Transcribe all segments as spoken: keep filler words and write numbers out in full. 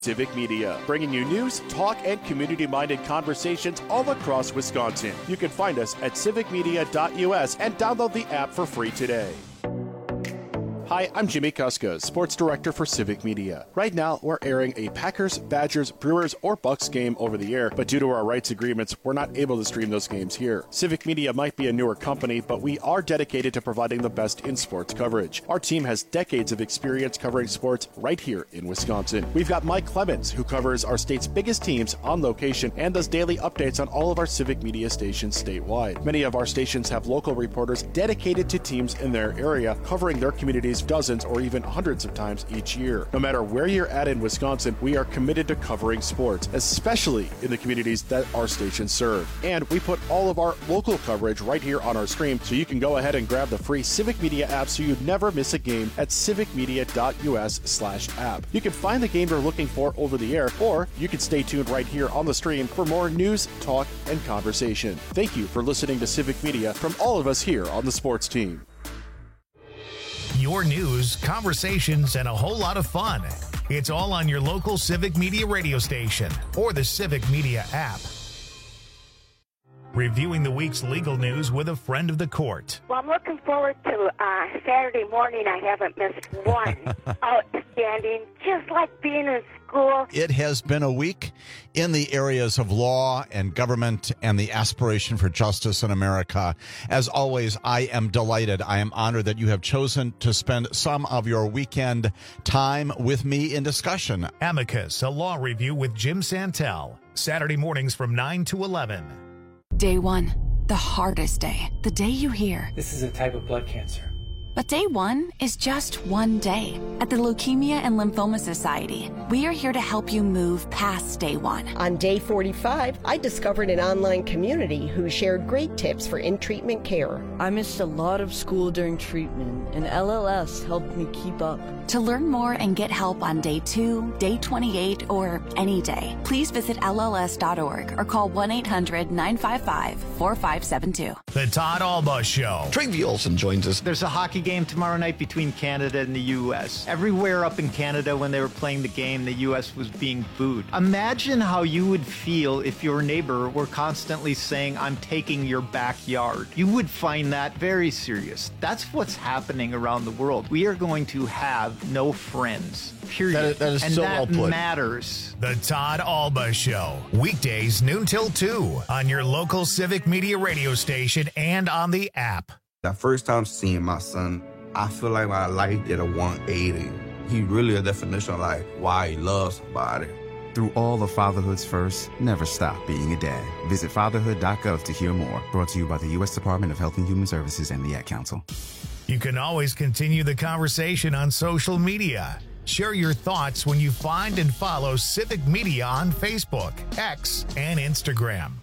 Civic Media, bringing you news, talk, and community-minded conversations all across Wisconsin. You can find us at civic media dot U S and download the app for free today. Hi, I'm Jimmy Kuska, Sports Director for Civic Media. Right now, we're airing a Packers, Badgers, Brewers, or Bucks game over the air, but due to our rights agreements, we're not able to stream those games here. Civic Media might be a newer company, but we are dedicated to providing the best in sports coverage. Our team has decades of experience covering sports right here in Wisconsin. We've got Mike Clemens, who covers our state's biggest teams on location and does daily updates on all of our Civic Media stations statewide. Many of our stations have local reporters dedicated to teams in their area, covering their communities dozens or even hundreds of times each year. No matter where you're at in Wisconsin, we are committed to covering sports, especially in the communities that our stations serve. And we put all of our local coverage right here on our stream, so you can go ahead and grab the free Civic Media app so you never miss a game at civic media dot U S slash app. You can find the game you're looking for over the air, or you can stay tuned right here on the stream for more news, talk, and conversation. Thank you for listening to Civic Media from all of us here on the sports team. Your news, conversations, and a whole lot of fun. It's all on your local Civic Media radio station or the Civic Media app. Reviewing the week's legal news with a friend of the court. Well, I'm looking forward to uh, Saturday morning. I haven't missed one. Outstanding, just like being in school. It has been a week in the areas of law and government and the aspiration for justice in America. As always, I am delighted. I am honored that you have chosen to spend some of your weekend time with me in discussion. Amicus, a law review with Jim Santel. Saturday mornings from nine to eleven. Day one, the hardest day, the day you hear. This is a type of blood cancer. But day one is just one day. At the Leukemia and Lymphoma Society, we are here to help you move past day one. On day forty-five, I discovered an online community who shared great tips for in-treatment care. I missed a lot of school during treatment, and L L S helped me keep up. To learn more and get help on day two, day twenty-eight, or any day, please visit L L S dot org or call one eight hundred nine five five four five seven two. The Todd Alba Show. Trygve Olsen joins us. There's a hockey game tomorrow night between Canada and the U S. Everywhere up in Canada when they were playing the game, the U S was being booed. Imagine how you would feel if your neighbor were constantly saying, "I'm taking your backyard." You would find that very serious. That's what's happening around the world. We are going to have no friends. Period. That is, that is and so that well put. matters. The Todd Alba Show. Weekdays noon till two on your local Civic Media radio station and on the app. The first time seeing my son, I feel like my life did a one eighty. He really a definition of like why he loves somebody. Through all of fatherhood's first, never stop being a dad. Visit fatherhood dot gov to hear more. Brought to you by the U S Department of Health and Human Services and the Ad Council. You can always continue the conversation on social media. Share your thoughts when you find and follow Civic Media on Facebook, X, and Instagram.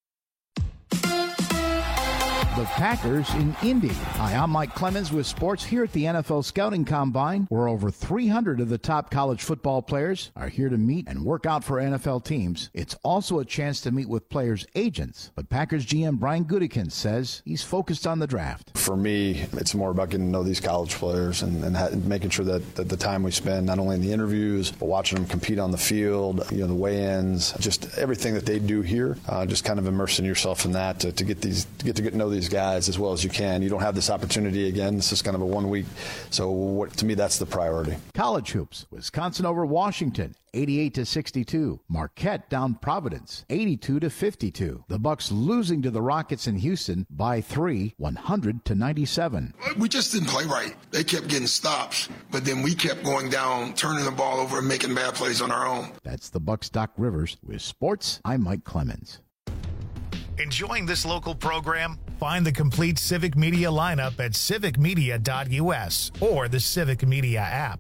The Packers in Indy. Hi, I'm Mike Clemens with sports here at the N F L Scouting Combine, where over three hundred of the top college football players are here to meet and work out for N F L teams. It's also a chance to meet with players' agents, but Packers G M Brian Gutekunst says he's focused on the draft. For me, it's more about getting to know these college players and, and ha- making sure that, that the time we spend not only in the interviews, but watching them compete on the field, you know, the weigh-ins, just everything that they do here, uh, just kind of immersing yourself in that to, to get these to get to get to know these guys as well as you can. You don't have this opportunity again. This is kind of a one week. So what, to me, that's the priority. College hoops. Wisconsin over Washington, eighty-eight to sixty-two. Marquette down Providence, eighty-two to fifty-two. The Bucks losing to the Rockets in Houston by three, one hundred to ninety-seven. We just didn't play right. They kept getting stops, but then we kept going down, turning the ball over and making bad plays on our own. That's the Bucks' Doc Rivers. With sports, I'm Mike Clemens. Enjoying this local program? Find the complete Civic Media lineup at civic media dot U S or the Civic Media app.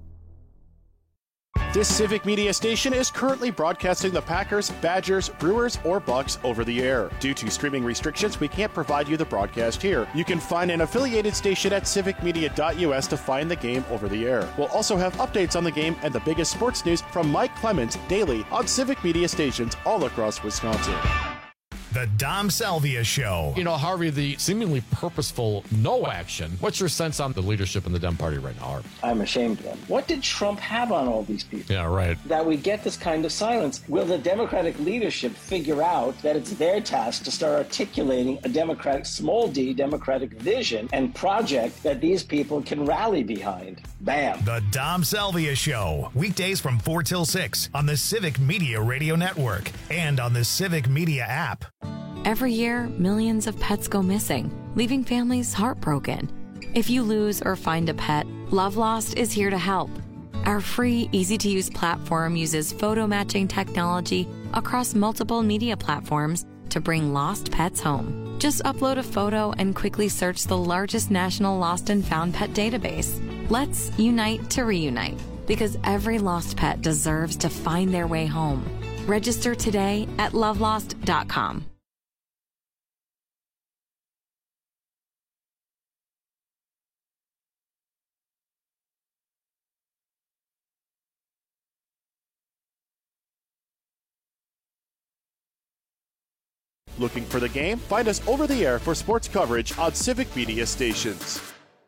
This Civic Media station is currently broadcasting the Packers, Badgers, Brewers, or Bucks over the air. Due to streaming restrictions, we can't provide you the broadcast here. You can find an affiliated station at civic media dot U S to find the game over the air. We'll also have updates on the game and the biggest sports news from Mike Clemens daily on Civic Media stations all across Wisconsin. The Dom Salvia Show. You know, Harvey, the seemingly purposeful no action. What's your sense on the leadership in the Dem Party right now, Harvey? I'm ashamed of them. What did Trump have on all these people? Yeah, right. That we get this kind of silence. Will the Democratic leadership figure out that it's their task to start articulating a Democratic, small d, Democratic vision and project that these people can rally behind? Bam. The Dom Salvia Show. Weekdays from four till six on the Civic Media Radio Network and on the Civic Media app. Every year, millions of pets go missing, leaving families heartbroken. If you lose or find a pet, Love Lost is here to help. Our free, easy-to-use platform uses photo matching technology across multiple media platforms to bring lost pets home. Just upload a photo and quickly search the largest national lost and found pet database. Let's unite to reunite, because every lost pet deserves to find their way home. Register today at love lost dot com. Looking for the game? Find us over the air for sports coverage on Civic Media stations.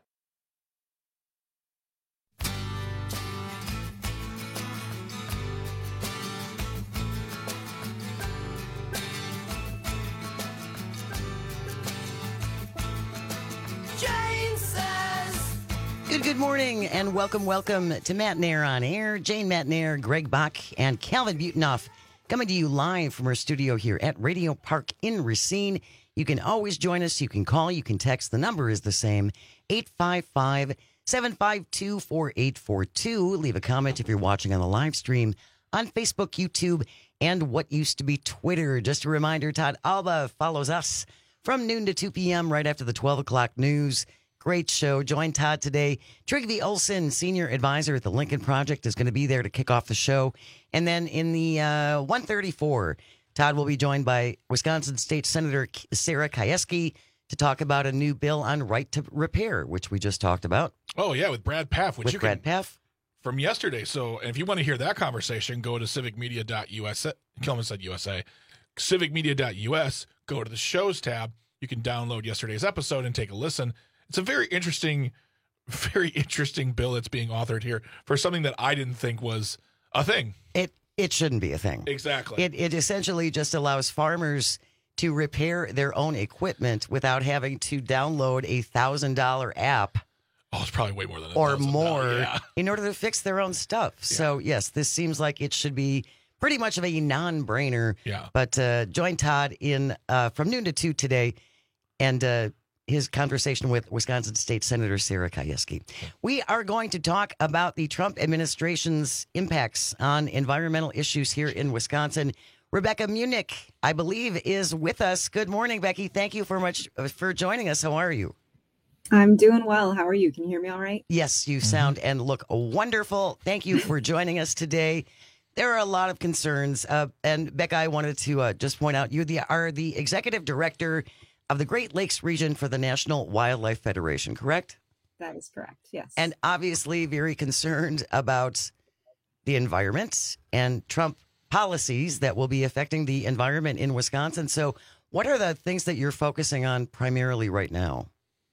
Good, good morning, and welcome, welcome to Matt Nair on Air. Jane Matt Nair, Greg Bach, and Calvin Butonoff coming to you live from our studio here at Radio Park in Racine. You can always join us. You can call. You can text. The number is the same, eight five five, seven five two, four eight four two. Leave a comment if you're watching on the live stream on Facebook, YouTube, and what used to be Twitter. Just a reminder, Todd Alba follows us from noon to two p.m. right after the twelve o'clock news. Great show. Join Todd today. Trygve Olsen, senior advisor at the Lincoln Project, is going to be there to kick off the show. And then in the uh, one thirty-four, Todd will be joined by Wisconsin State Senator Sarah Kieski to talk about a new bill on right to repair, which we just talked about. Oh, yeah, with Brad Paff. Which with you Brad can, Paff. From yesterday. So if you want to hear that conversation, go to civic media dot U S A. Kelman said U S A. civic media dot U S. Go to the shows tab. You can download yesterday's episode and take a listen. It's a very interesting, very interesting bill that's being authored here for something that I didn't think was a thing. It it shouldn't be a thing. Exactly. It it essentially just allows farmers to repair their own equipment without having to download a thousand dollar app. Oh, it's probably way more than a or more yeah. in order to fix their own stuff. Yeah. So yes, this seems like it should be pretty much of a non-brainer. Yeah. But uh, join Todd in uh, from noon to two today, and. Uh, his conversation with Wisconsin State Senator Sarah Kieski. We are going to talk about the Trump administration's impacts on environmental issues here in Wisconsin. Rebecca Munich, I believe, is with us. Good morning, Becky. Thank you for much for joining us. How are you? I'm doing well. How are you? Can you hear me all right? Yes, you sound and look wonderful. Thank you for joining us today. There are a lot of concerns. Uh, and Becca, I wanted to uh, just point out you the, are the executive director of the Great Lakes region for the National Wildlife Federation, correct? That is correct, yes. And obviously very concerned about the environment and Trump policies that will be affecting the environment in Wisconsin. So what are the things that you're focusing on primarily right now?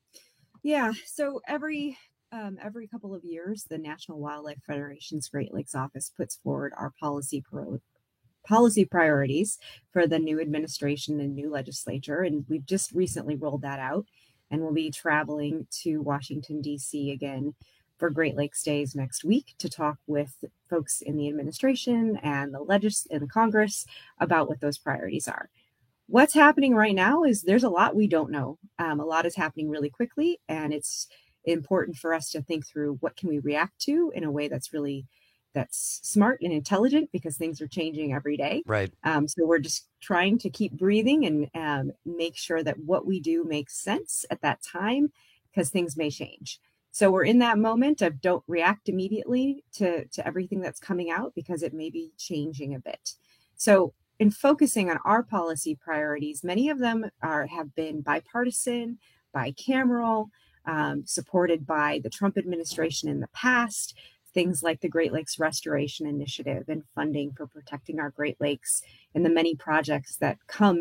Yeah, so every um, every couple of years, the National Wildlife Federation's Great Lakes office puts forward our policy pro- policy priorities for the new administration and new legislature. And we've just recently rolled that out, and we'll be traveling to Washington, D C again for Great Lakes Days next week to talk with folks in the administration and the legis and the Congress about what those priorities are. What's happening right now is there's a lot we don't know. Um, a lot is happening really quickly, and it's important for us to think through what can we react to in a way that's really that's smart and intelligent, because things are changing every day. Right. Um, so we're just trying to keep breathing and um, make sure that what we do makes sense at that time, because things may change. So we're in that moment of don't react immediately to, to everything that's coming out, because it may be changing a bit. So in focusing on our policy priorities, many of them are have been bipartisan, bicameral, um, supported by the Trump administration in the past. Things like the Great Lakes Restoration Initiative and funding for protecting our Great Lakes, and the many projects that come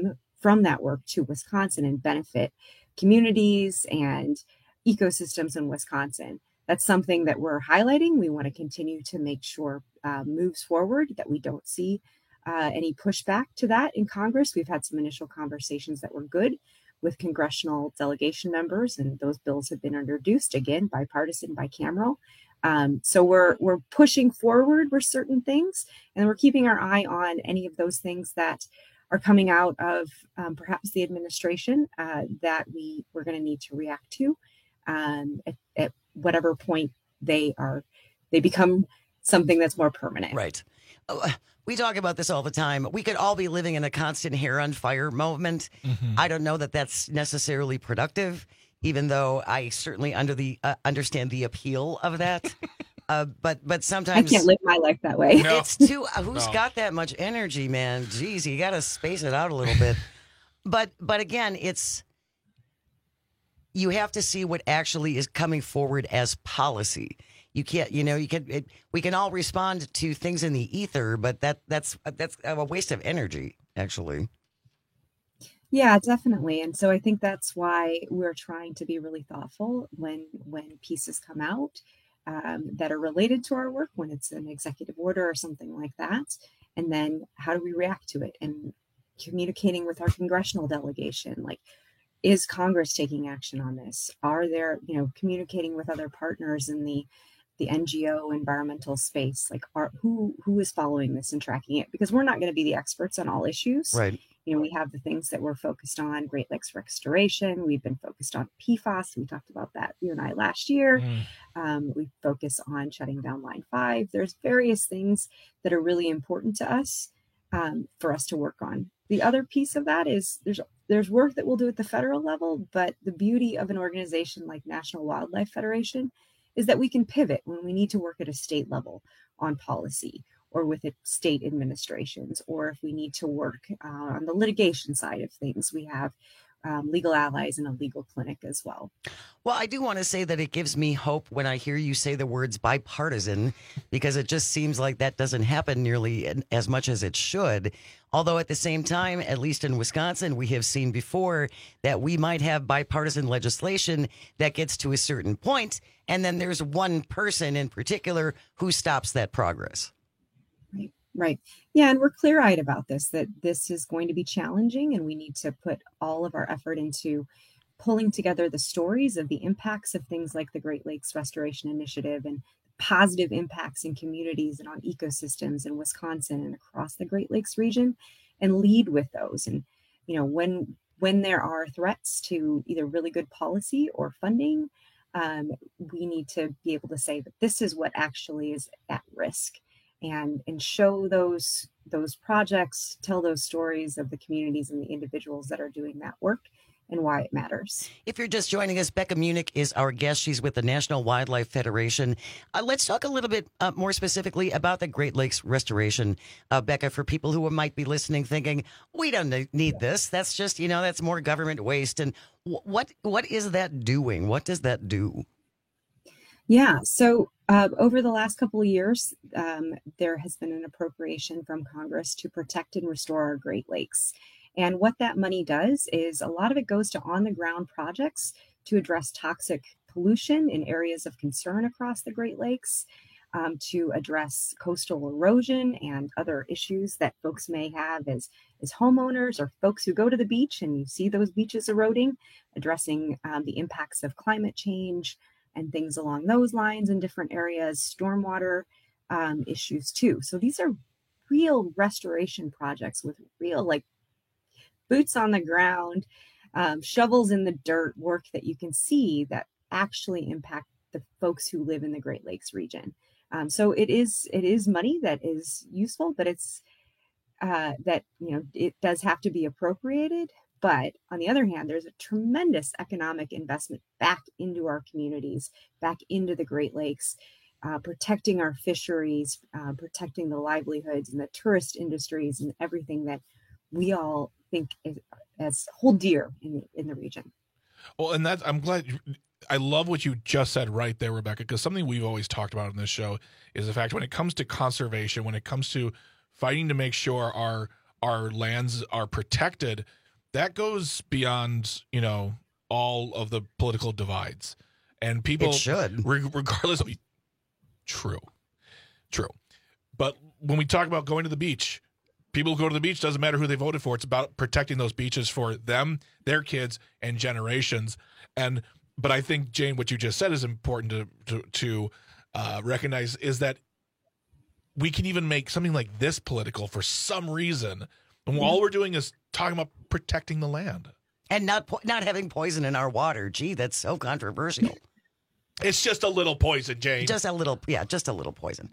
from that work to Wisconsin and benefit communities and ecosystems in Wisconsin. That's something that we're highlighting. We want to continue to make sure uh, moves forward, that we don't see uh, any pushback to that in Congress. We've had some initial conversations that were good with congressional delegation members, and those bills have been introduced, again, bipartisan, bicameral. Um, so we're we're pushing forward with certain things, and we're keeping our eye on any of those things that are coming out of um, perhaps the administration uh, that we we're going to need to react to um, at, at whatever point they are they become something that's more permanent. Right. Oh, we talk about this all the time. We could all be living in a constant hair on fire moment. Mm-hmm. I don't know that that's necessarily productive, even though I certainly under the uh, understand the appeal of that. uh, but but sometimes I can't live my life that way. No. It's too. Uh, who's No. got that much energy, man? Jeez, you got to space it out a little bit. But but again, it's you have to see what actually is coming forward as policy. You can't, you know, you can. It, we can all respond to things in the ether, but that that's that's a waste of energy, actually. Yeah, definitely. And so I think that's why we're trying to be really thoughtful when when pieces come out um, that are related to our work, when it's an executive order or something like that. And then how do we react to it? And communicating with our congressional delegation, like, is Congress taking action on this? Are there, you know, communicating with other partners in the the N G O environmental space, like are, who who is following this and tracking it? Because we're not going to be the experts on all issues. Right. You know, we have the things that we're focused on, Great Lakes restoration. We've been focused on P FAS. We talked about that, you and I, last year. Mm. Um, we focus on shutting down Line five. There's various things that are really important to us um, for us to work on. The other piece of that is there's there's work that we'll do at the federal level, but the beauty of an organization like National Wildlife Federation is that we can pivot when we need to work at a state level on policy, or with it, state administrations, or if we need to work uh, on the litigation side of things. We have um, legal allies and a legal clinic as well. Well, I do want to say that it gives me hope when I hear you say the words bipartisan, because it just seems like that doesn't happen nearly as much as it should. Although at the same time, at least in Wisconsin, we have seen before that we might have bipartisan legislation that gets to a certain point, and then there's one person in particular who stops that progress. Right. Right. Yeah. And we're clear-eyed about this, that this is going to be challenging, and we need to put all of our effort into pulling together the stories of the impacts of things like the Great Lakes Restoration Initiative and positive impacts in communities and on ecosystems in Wisconsin and across the Great Lakes region, and lead with those. And, you know, when when there are threats to either really good policy or funding, um, we need to be able to say that this is what actually is at risk. And, and show those those projects, tell those stories of the communities and the individuals that are doing that work and why it matters. If you're just joining us, Becca Munich is our guest. She's with the National Wildlife Federation. Uh, let's talk a little bit uh, more specifically about the Great Lakes restoration. Uh, Becca, for people who might be listening thinking, we don't need this. That's just, you know, that's more government waste. And w- what what is that doing? What does that do? Yeah, so uh, over the last couple of years, um, there has been an appropriation from Congress to protect and restore our Great Lakes. And what that money does is a lot of it goes to on-the-ground projects to address toxic pollution in areas of concern across the Great Lakes, um, to address coastal erosion and other issues that folks may have as, as homeowners or folks who go to the beach and you see those beaches eroding, addressing um, the impacts of climate change and things along those lines in different areas, stormwater um, issues too. So these are real restoration projects with real, like, boots on the ground, um, shovels in the dirt work that you can see that actually impact the folks who live in the Great Lakes region. Um, so it is it is money that is useful, but it's uh, that, you know, it does have to be appropriated. But on the other hand, there's a tremendous economic investment back into our communities, back into the Great Lakes, uh, protecting our fisheries, uh, protecting the livelihoods and the tourist industries and everything that we all think is, as hold dear in the, in the region. Well, and that's, I'm glad, you, I love what you just said right there, Rebecca, because something we've always talked about in this show is the fact when it comes to conservation, when it comes to fighting to make sure our our lands are protected, that goes beyond, you know, all of the political divides. And people It should. re- regardless of true. True. But when we talk about going to the beach, people who go to the beach, doesn't matter who they voted for. It's about protecting those beaches for them, their kids, and generations. And but I think, Jane, what you just said is important to to, to uh, recognize is that we can even make something like this political for some reason. And all we're doing is talking about protecting the land. And not po- not having poison in our water. Gee, that's so controversial. It's just a little poison, Jane. Just a little, yeah, just a little poison.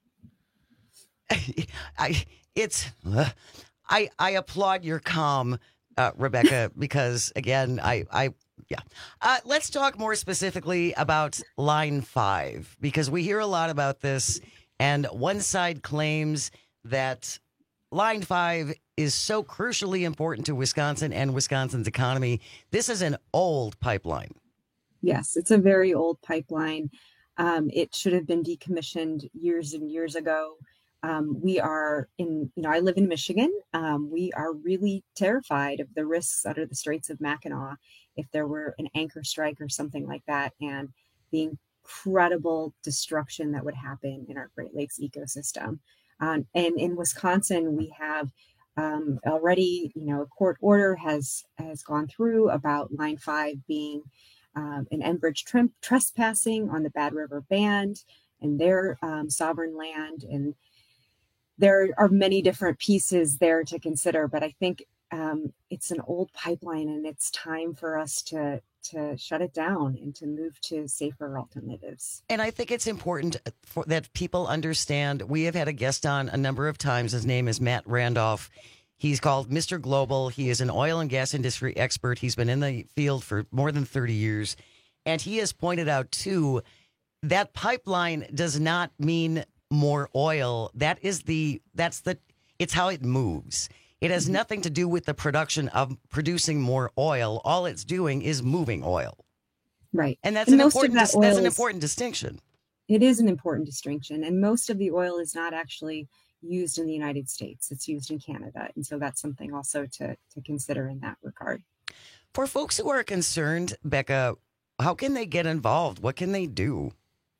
I it's uh, I I applaud your calm, uh, Rebecca, because again, I I yeah. Uh, let's talk more specifically about Line Five, because we hear a lot about this, and one side claims that Line Five is so crucially important to Wisconsin and Wisconsin's economy. This is an old pipeline. Yes, it's a very old pipeline. Um, it should have been decommissioned years and years ago. Um, we are in, you know, I live in Michigan. Um, we are really terrified of the risks under the Straits of Mackinac if there were an anchor strike or something like that, and the incredible destruction that would happen in our Great Lakes ecosystem. Um, and in Wisconsin, we have um, already, you know, a court order has has gone through about Line Five being um, an Enbridge tre- trespassing on the Bad River Band and their um, sovereign land. And there are many different pieces there to consider, but I think um, it's an old pipeline, and it's time for us to to shut it down and to move to safer alternatives. And I think it's important for, that people understand. We have had a guest on a number of times. His name is Matt Randolph. He's called Mister Global. He is an oil and gas industry expert. He's been in the field for more than thirty years. And he has pointed out, too, that pipeline does not mean more oil. That is the, that's the, it's how it moves. It has nothing to do with the production of producing more oil. All it's doing is moving oil. Right. And that's And an most of important that dis- that's oil an is- important distinction. It is an important distinction, and most of the oil is not actually used in the United States. It's used in Canada, and so that's something also to, to consider in that regard. For folks who are concerned, Becca, how can they get involved? What can they do?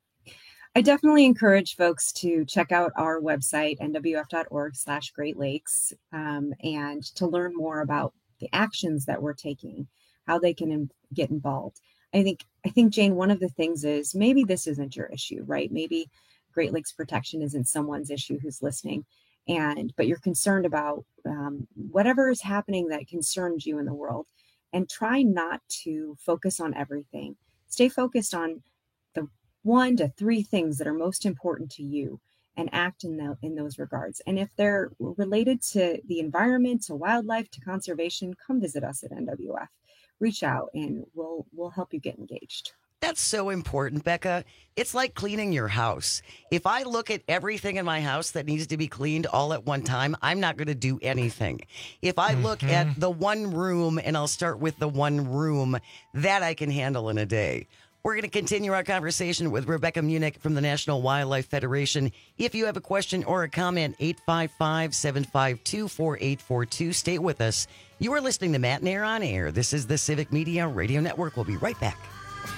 I definitely encourage folks to check out our website, n w f dot org slash Great Lakes, um, and to learn more about the actions that we're taking, how they can in- get involved. I think, I think, Jane, one of the things is maybe this isn't your issue, right? Maybe Great Lakes protection isn't someone's issue who's listening, and but you're concerned about um, whatever is happening that concerns you in the world, and try not to focus on everything. Stay focused on the one to three things that are most important to you, and act in, the, in those regards. And if they're related to the environment, to wildlife, to conservation, come visit us at N W F. Reach out and we'll we'll help you get engaged. That's so important, Becca. It's like cleaning your house. If I look at everything in my house that needs to be cleaned all at one time, I'm not going to do anything. If I look Mm-hmm. at the one room, and I'll start with the one room, that I can handle in a day. We're going to continue our conversation with Rebecca Munich from the National Wildlife Federation. If you have a question or a comment, eight five five, seven five two, four eight four two. Stay with us. You are listening to Matt and Air on Air. This is the Civic Media Radio Network. We'll be right back.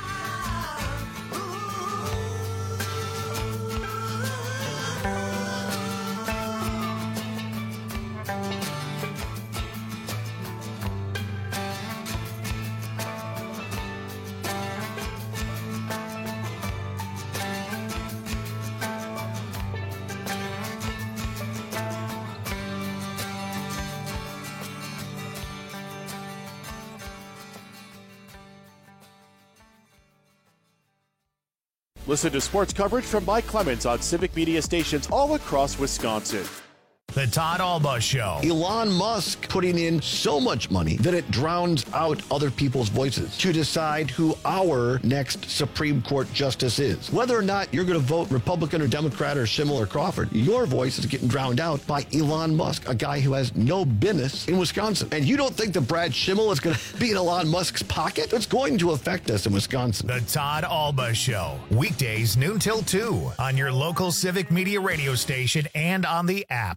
Listen to sports coverage from Mike Clemens on Civic Media stations all across Wisconsin. The Todd Alba Show. Elon Musk putting in so much money that it drowns out other people's voices to decide who our next Supreme Court justice is. Whether or not you're going to vote Republican or Democrat or Schimmel or Crawford, your voice is getting drowned out by Elon Musk, a guy who has no business in Wisconsin. And you don't think that Brad Schimmel is going to be in Elon Musk's pocket? It's going to affect us in Wisconsin. The Todd Alba Show. Weekdays noon till two on your local Civic Media radio station and on the app.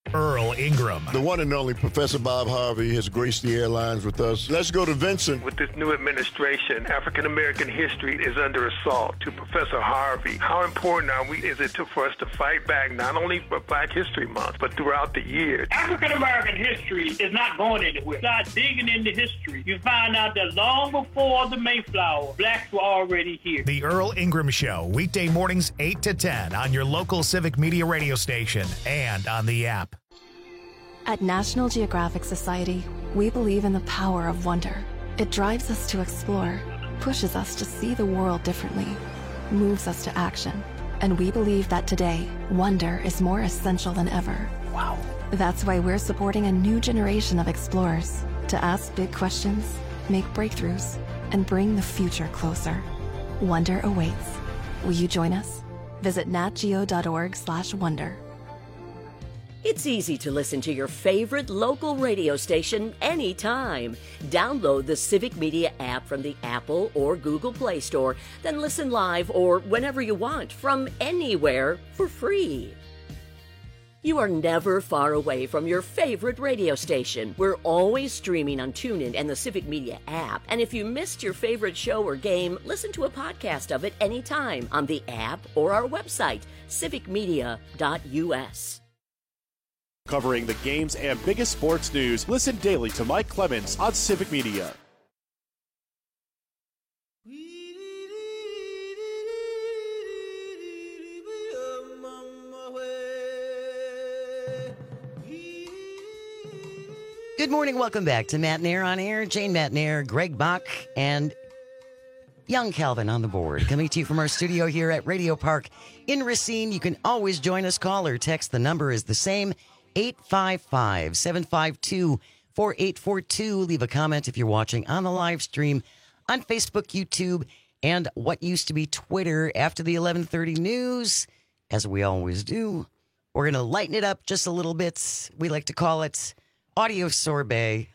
Earl Ingram. The one and only Professor Bob Harvey has graced the airlines with us. Let's go to Vincent. With this new administration, African-American history is under assault. To Professor Harvey, how important are we, is it to, for us to fight back, not only for Black History Month, but throughout the year? African-American history is not going anywhere. Start digging into history. You find out that long before the Mayflower, blacks were already here. The Earl Ingram Show, weekday mornings eight to ten on your local Civic Media radio station and on the app. At National Geographic Society, we believe in the power of wonder. It drives us to explore, pushes us to see the world differently, moves us to action. And we believe that today, wonder is more essential than ever. Wow. That's why we're supporting a new generation of explorers to ask big questions, make breakthroughs, and bring the future closer. Wonder awaits. Will you join us? Visit natgeo.org slash wonder. It's easy to listen to your favorite local radio station anytime. Download the Civic Media app from the Apple or Google Play Store, then listen live or whenever you want from anywhere for free. You are never far away from your favorite radio station. We're always streaming on TuneIn and the Civic Media app. And if you missed your favorite show or game, listen to a podcast of it anytime on the app or our website, civic media dot u s. Covering the games and biggest sports news, listen daily to Mike Clemens on Civic Media. Good morning. Welcome back to Matt Nair on Air. Jane Matt Nair, Greg Bach, and young Calvin on the board. Coming to you from our studio here at Radio Park in Racine. You can always join us. Call or text. The number is the same, eight five five, seven five two, four eight four two. Leave a comment if you're watching on the live stream on Facebook, YouTube, and what used to be Twitter. After the eleven thirty news, as we always do, we're going to lighten it up just a little bit. We like to call it Audio Sorbet.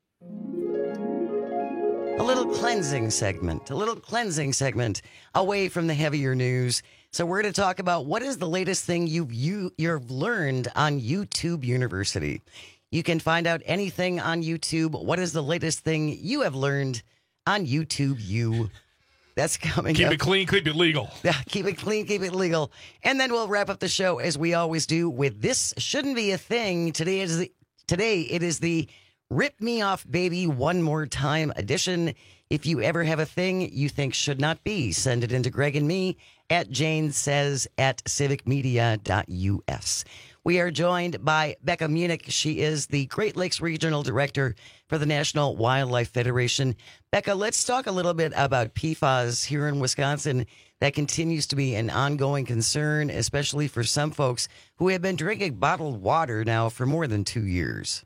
A little cleansing segment, a little cleansing segment away from the heavier news. So we're going to talk about what is the latest thing you've, you, you've learned on YouTube University. You can find out anything on YouTube. What is the latest thing you have learned on YouTube U? That's coming Keep up. it clean, keep it legal. Yeah, keep it clean, keep it legal. And then we'll wrap up the show as we always do with This Shouldn't Be a Thing. Today is the, today it is the Rip Me Off Baby One More Time edition. If you ever have a thing you think should not be, send it into Greg and me at Jane Says at civic media dot u s. We are joined by Becca Munich. She is the Great Lakes Regional Director for the National Wildlife Federation. Becca, let's talk a little bit about P FAS here in Wisconsin. That continues to be an ongoing concern, especially for some folks who have been drinking bottled water now for more than two years.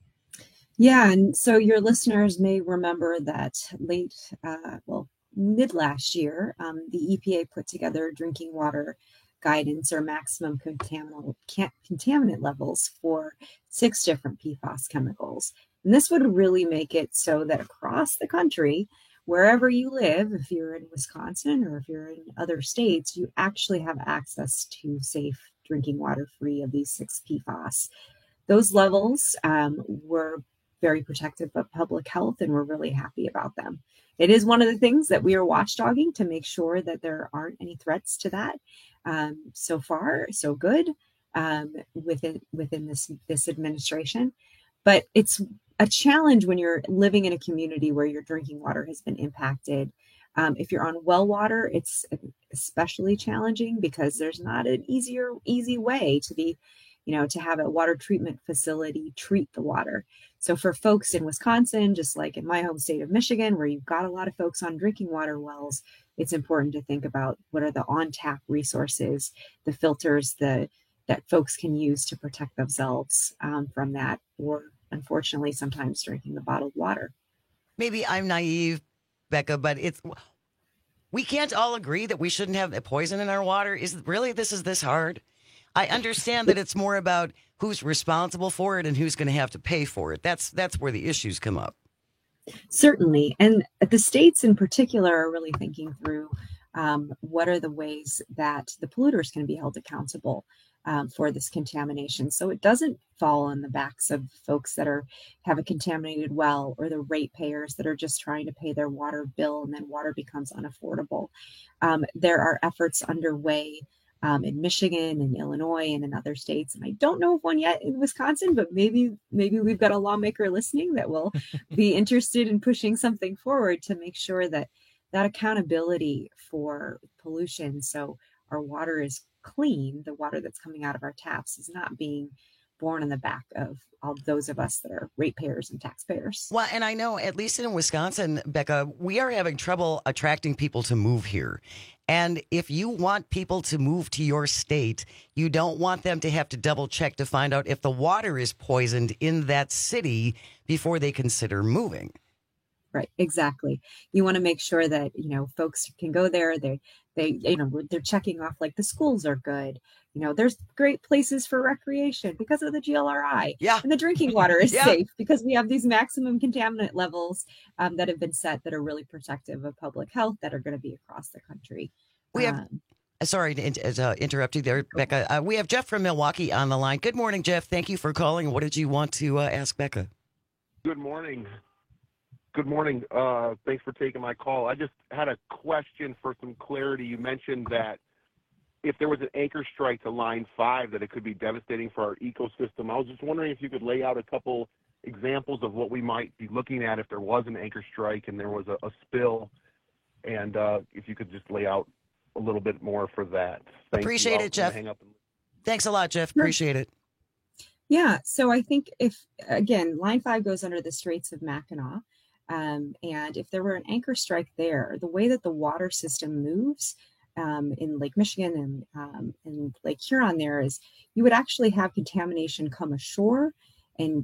Yeah, and so your listeners may remember that late, uh, well, mid last year, um, the E P A put together drinking water guidance or maximum contaminant, contaminant levels for six different P FAS chemicals. And this would really make it so that across the country, wherever you live, if you're in Wisconsin or if you're in other states, you actually have access to safe drinking water free of these six P FAS. Those levels um, were very protective of public health, and we're really happy about them. It is one of the things that we are watchdogging to make sure that there aren't any threats to that. Um, so far, so good um, within within this this administration, but it's a challenge when you're living in a community where your drinking water has been impacted. Um, if you're on well water, it's especially challenging because there's not an easier easy way to be, you know, to have a water treatment facility treat the water. So for folks in Wisconsin, just like in my home state of Michigan, where you've got a lot of folks on drinking water wells, it's important to think about what are the on-tap resources, the filters the, that folks can use to protect themselves um, from that, or unfortunately, sometimes drinking the bottled water. Maybe I'm naive, Becca, but it's we can't all agree that we shouldn't have poison in our water. Is really this is this hard? I understand that it's more about who's responsible for it and who's going to have to pay for it. That's that's where the issues come up. Certainly. And the states in particular are really thinking through um, what are the ways that the polluters can be held accountable. um, for this contamination. So it doesn't fall on the backs of folks that are have a contaminated well, or the ratepayers that are just trying to pay their water bill, and then water becomes unaffordable. Um, there are efforts underway um, in Michigan and Illinois and in other states, and I don't know of one yet in Wisconsin, but maybe maybe we've got a lawmaker listening that will be interested in pushing something forward to make sure that that accountability for pollution, so our water is clean, the water that's coming out of our taps is not being borne on the back of all those of us that are ratepayers and taxpayers. Well, and I know, at least in Wisconsin, Becca, we are having trouble attracting people to move here. And if you want people to move to your state, you don't want them to have to double check to find out if the water is poisoned in that city before they consider moving. Right, exactly. You want to make sure that, you know, folks can go there. They, they, you know, they're checking off like the schools are good. You know, there's great places for recreation because of the G L R I. Yeah. And the drinking water is yeah. safe because we have these maximum contaminant levels um, that have been set that are really protective of public health that are going to be across the country. We have, um, sorry to uh, interrupt you there, Becca. Uh, we have Jeff from Milwaukee on the line. Good morning, Jeff. Thank you for calling. What did you want to uh, ask Becca? Good morning. Good morning. Uh, thanks for taking my call. I just had a question for some clarity. You mentioned that if there was an anchor strike to Line five, that it could be devastating for our ecosystem. I was just wondering if you could lay out a couple examples of what we might be looking at if there was an anchor strike and there was a, a spill, and uh, if you could just lay out a little bit more for that. Thank Appreciate you. it, Jeff. Hang up and- Thanks a lot, Jeff. Appreciate it. Yeah. So I think if, again, Line five goes under the Straits of Mackinac. Um, and if there were an anchor strike there, the way that the water system moves um, in Lake Michigan and, um, and Lake Huron there is you would actually have contamination come ashore in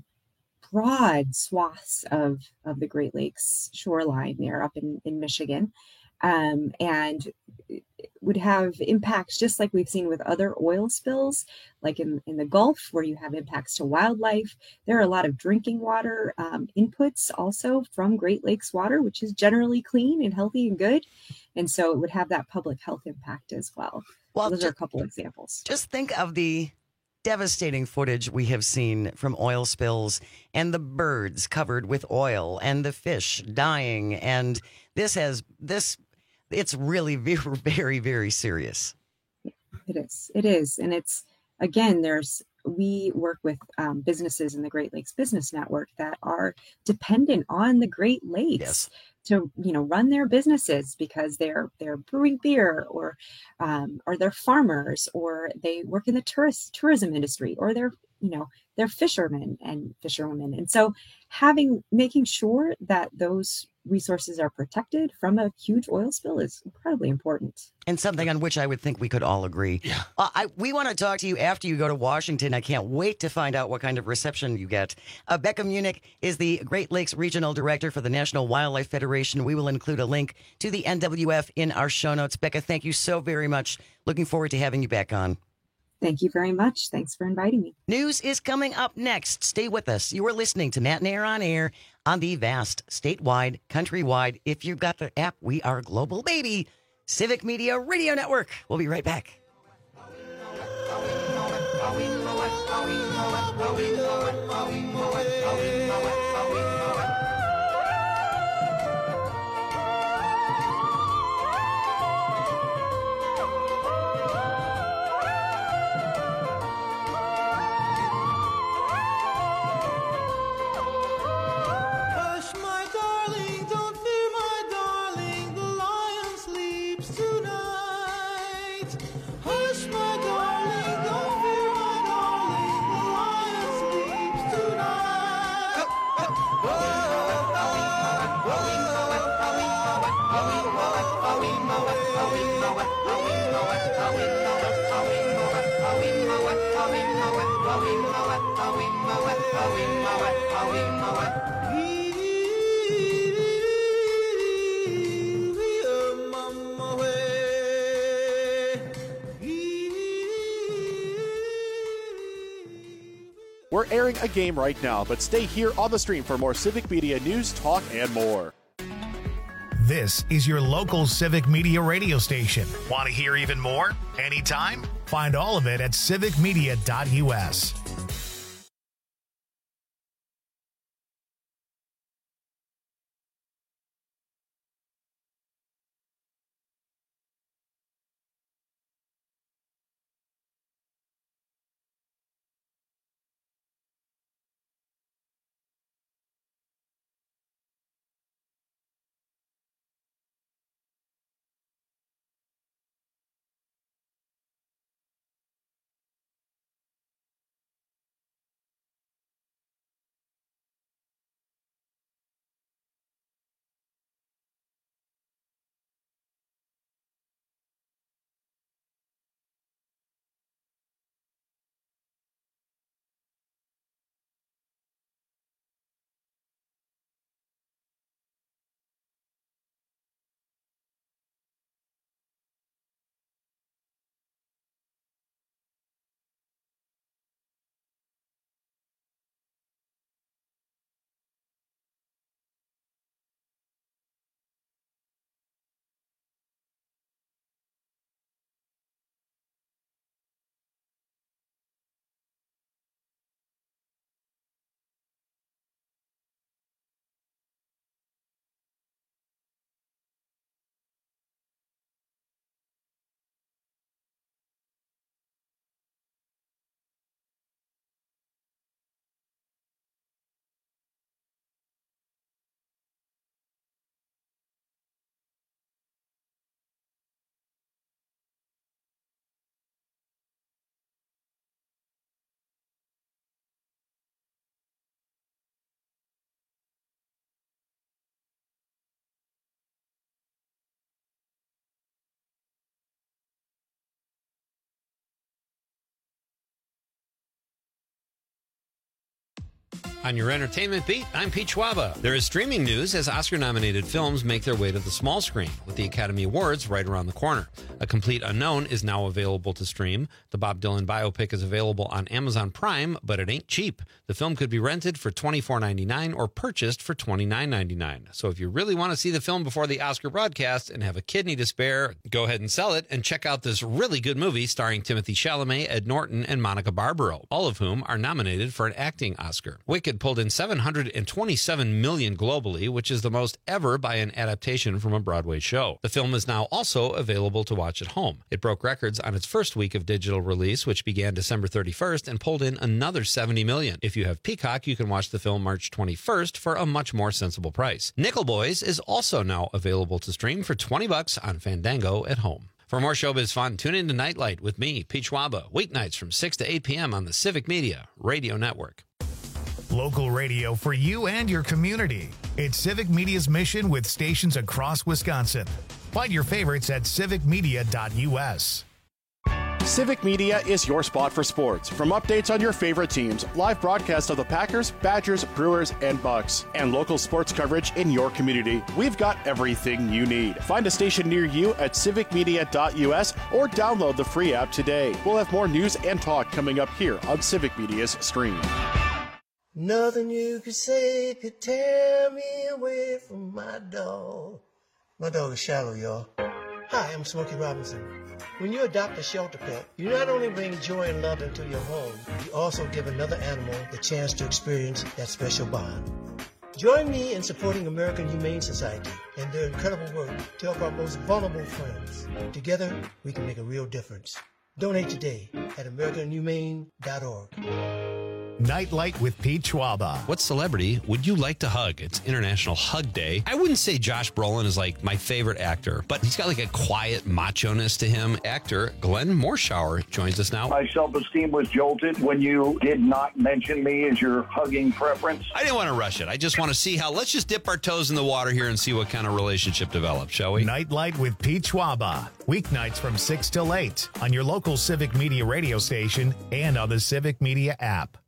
broad swaths of, of the Great Lakes shoreline there up in, in Michigan. Um, and it would have impacts just like we've seen with other oil spills, like in, in the Gulf, where you have impacts to wildlife. There are a lot of drinking water um, inputs also from Great Lakes water, which is generally clean and healthy and good. And so it would have that public health impact as well. Well, so those just, are a couple examples. Just think of the devastating footage we have seen from oil spills and the birds covered with oil and the fish dying. And this has this. It's really very, very, very serious. It is. It is. And it's, again, there's, we work with um, businesses in the Great Lakes Business Network that are dependent on the Great Lakes yes. to, you know, run their businesses because they're, they're brewing beer or, um, or they're farmers, or they work in the tourist tourism industry, or they're, you know, they're fishermen and fisherwomen. And so having, making sure that those resources are protected from a huge oil spill is incredibly important. And something on which I would think we could all agree. Yeah. Uh, I, we want to talk to you after you go to Washington. I can't wait to find out what kind of reception you get. Uh, Becca Munich is the Great Lakes Regional Director for the National Wildlife Federation. We will include a link to the N W F in our show notes. Becca, thank you so very much. Looking forward to having you back on. Thank you very much. Thanks for inviting me. News is coming up next. Stay with us. You are listening to Matt and Air on Air on the vast, statewide, countrywide. If you've got the app, we are global, baby. Civic Media Radio Network. We'll be right back. We're airing a game right now, but stay here on the stream for more Civic Media news, talk, and more. This is your local Civic Media radio station. Want to hear even more? Anytime? Find all of it at civic media dot U S. On your entertainment beat, I'm Pete Schwaba. There is streaming news as Oscar-nominated films make their way to the small screen, with the Academy Awards right around the corner. A Complete Unknown is now available to stream. The Bob Dylan biopic is available on Amazon Prime, but it ain't cheap. The film could be rented for twenty-four ninety-nine or purchased for twenty-nine ninety-nine. So if you really want to see the film before the Oscar broadcast and have a kidney to spare, go ahead and sell it and check out this really good movie starring Timothy Chalamet, Ed Norton, and Monica Barbaro, all of whom are nominated for an acting Oscar. Wicked pulled in seven hundred twenty-seven million dollars globally, which is the most ever by an adaptation from a Broadway show. The film is now also available to watch at home. It broke records on its first week of digital release, which began December thirty-first, and pulled in another seventy million dollars. If you have Peacock, you can watch the film March twenty-first for a much more sensible price. Nickel Boys is also now available to stream for twenty bucks on Fandango at home. For more showbiz fun, tune in to Nightlight with me, Pete Schwaba, weeknights from six to eight p.m. on the Civic Media Radio Network. Local radio for you and your community. It's Civic Media's mission with stations across Wisconsin. Find your favorites at civic media dot U S. Civic Media is your spot for sports. From updates on your favorite teams, live broadcasts of the Packers, Badgers, Brewers, and Bucks, and local sports coverage in your community, we've got everything you need. Find a station near you at civic media dot U S or download the free app today. We'll have more news and talk coming up here on Civic Media's stream. Nothing you could say could tear me away from my dog. My dog is Shallow, y'all. Hi, I'm Smokey Robinson. When you adopt a shelter pet, you not only bring joy and love into your home, you also give another animal the chance to experience that special bond. Join me in supporting American Humane Society and their incredible work to help our most vulnerable friends. Together, we can make a real difference. Donate today at american humane dot org. Nightlight with Pete Schwaba. What celebrity would you like to hug? It's International Hug Day. I wouldn't say Josh Brolin is like my favorite actor, but he's got like a quiet macho-ness to him. Actor Glenn Morshower joins us now. My self-esteem was jolted when you did not mention me as your hugging preference. I didn't want to rush it. I just want to see how, let's just dip our toes in the water here and see what kind of relationship develops, shall we? Nightlight with Pete Schwaba. Weeknights from six till eight on your local Civic Media radio station and on the Civic Media app.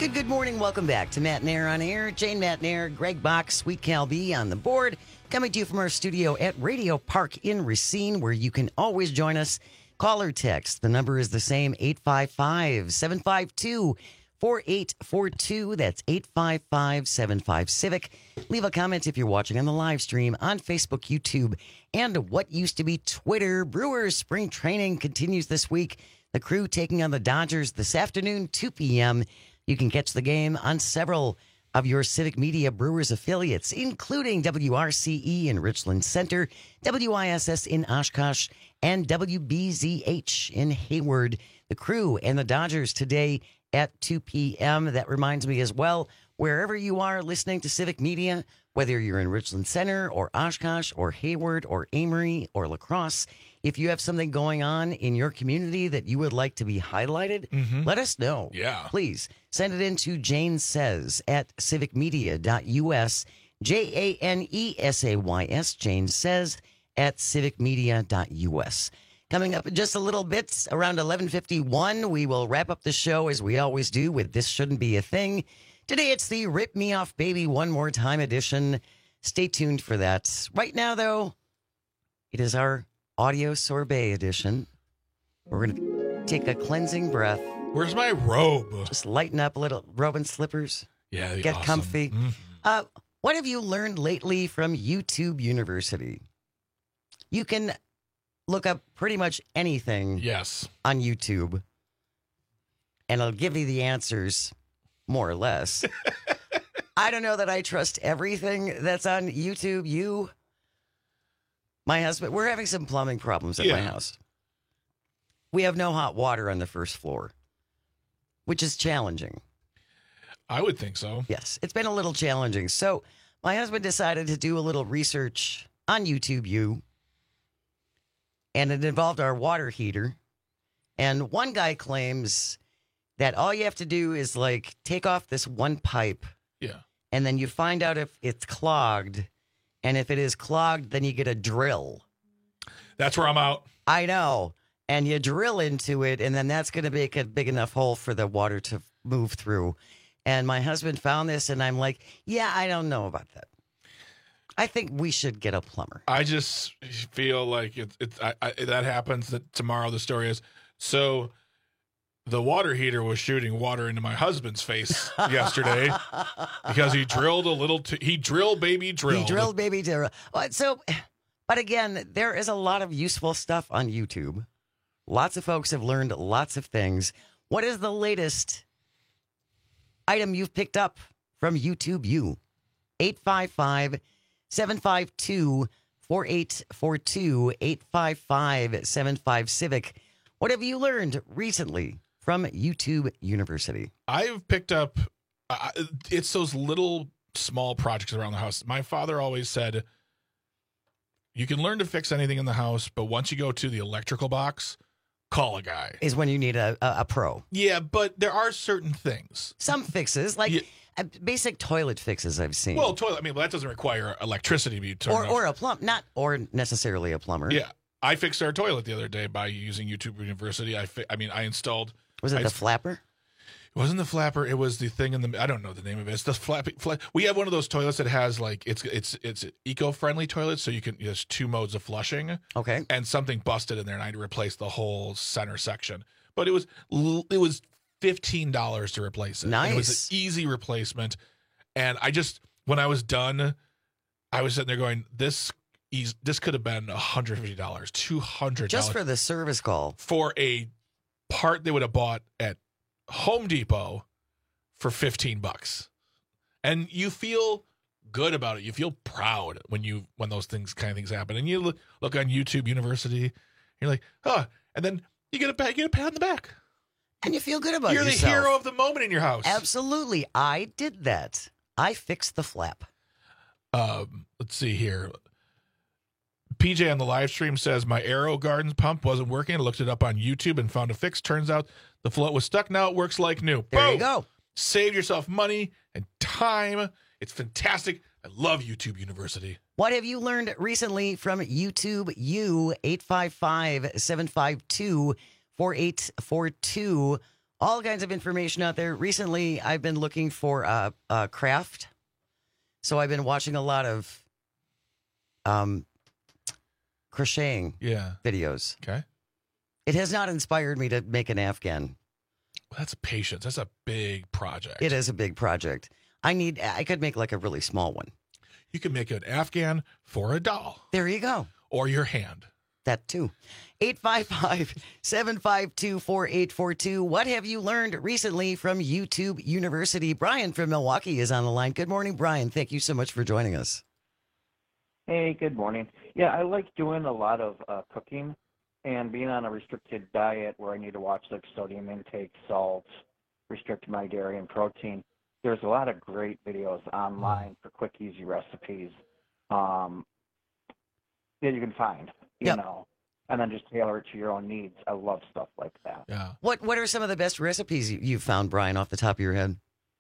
Good, good morning. Welcome back to Matt Nair on Air. Jane Matt Nair, Greg Bach, Sweet Cal B on the board. Coming to you from our studio at Radio Park in Racine, where you can always join us. Call or text. The number is the same, eight five five, seven five two, four eight four two. That's eight five five, seven five, Civic. Leave a comment if you're watching on the live stream on Facebook, YouTube, and what used to be Twitter. Brewers spring training continues this week. The Crew taking on the Dodgers this afternoon, two p.m. You can catch the game on several of your Civic Media Brewers affiliates, including W R C E in Richland Center, W I S S in Oshkosh, and W B Z H in Hayward. The Crew and the Dodgers today at two p.m. That reminds me as well, wherever you are listening to Civic Media, whether you're in Richland Center or Oshkosh or Hayward or Amory or La Crosse, if you have something going on in your community that you would like to be highlighted, Mhm. let us know. Yeah. Please send it in to Jane Says at civic media dot U S, J A N E S A Y S, Jane Says at civic media dot U S. Coming up in just a little bit, around eleven fifty-one, we will wrap up the show as we always do with This Shouldn't Be a Thing. Today it's the Rip Me Off Baby One More Time edition. Stay tuned for that. Right now, though, it is our audio sorbet edition. We're going to take a cleansing breath. Where's my robe? Just lighten up a little. Robe and slippers. Yeah, Get awesome. comfy. Mhm. Uh, what have you learned lately from YouTube University? You can look up pretty much anything Yes. on YouTube, and it'll give you the answers, more or less. I don't know that I trust everything that's on YouTube. You, my husband, we're having some plumbing problems at my Yeah. house. We have no hot water on the first floor, which is challenging. I would think so. Yes, it's been a little challenging. So my husband decided to do a little research on YouTube U, and it involved our water heater. And one guy claims that all you have to do is like take off this one pipe. Yeah. And then you find out if it's clogged. And if it is clogged, then you get a drill. That's where I'm out. I know. And you drill into it, and then that's going to make a big enough hole for the water to move through. And my husband found this, and I'm like, yeah, I don't know about that. I think we should get a plumber. I just feel like it's it's I, I, that happens. That tomorrow the story is so. The water heater was shooting water into my husband's face yesterday because he drilled a little. T- he drilled, baby, drilled. He drilled, baby, drill. Well, So, but again, there is a lot of useful stuff on YouTube. Lots of folks have learned lots of things. What is the latest item you've picked up from YouTube U? eight five five, seven five two, four eight four two, eight five five, seven five, Civic. What have you learned recently from YouTube University? I've picked up. Uh, it's those little small projects around the house. My father always said, "You can learn to fix anything in the house, but once you go to the electrical box, call a guy." Is when you need a, a, a pro. Yeah, but there are certain things. Some fixes, like Yeah. uh, basic toilet fixes I've seen. Well, toilet. I mean, well, that doesn't require electricity to be turned or off. or a plumb, not or necessarily a plumber. Yeah, I fixed our toilet the other day by using YouTube University. I, fi- I mean, I installed. Was it I, the flapper? It wasn't the flapper. It was the thing in the. I don't know the name of it. It's the flappy. Fla- we have one of those toilets that has like it's it's it's eco-friendly toilet, so you can there's two modes of flushing. Okay. And something busted in there, and I had to replace the whole center section. But it was l- it was fifteen dollars to replace it. And it was Nice. an easy replacement, and I just when I was done, I was sitting there going, this. Eas- This could have been one hundred fifty dollars, two hundred dollars. Just for the service call. For a part they would have bought at Home Depot for fifteen bucks. And you feel good about it. You feel proud when you when those things kind of things happen. And you look, look on YouTube University, you're like, huh. And then you get a pat, you get a pat on the back. And you feel good about You're yourself. the hero of the moment in your house. Absolutely. I did that. I fixed the flap. Um, let's see here. P J on the live stream says, my Aero Gardens pump wasn't working. I looked it up on YouTube and found a fix. Turns out the float was stuck. Now it works like new. There Boom! you go. Save yourself money and time. It's fantastic. I love YouTube University. What have you learned recently from YouTube U? eight five five, seven five two, four eight four two. All kinds of information out there. Recently, I've been looking for uh, uh, craft. So I've been watching a lot of um, crocheting yeah. videos. Okay. It has not inspired me to make an Afghan. Well, that's patience. That's a big project. It is a big project. I need. I could make like a really small one. You can make an Afghan for a doll. There you go. Or your hand. That too. eight five five, seven five two, four eight four two. What have you learned recently from YouTube University? Brian from Milwaukee is on the line. Good morning, Brian. Thank you so much for joining us. Hey, good morning. Yeah, I like doing a lot of uh, cooking and being on a restricted diet where I need to watch like sodium intake, salt, restrict my dairy and protein. There's a lot of great videos online for quick, easy recipes um, that you can find. You yep. know, and then just tailor it to your own needs. I love stuff like that. Yeah. What What are some of the best recipes you, you've found, Brian, off the top of your head?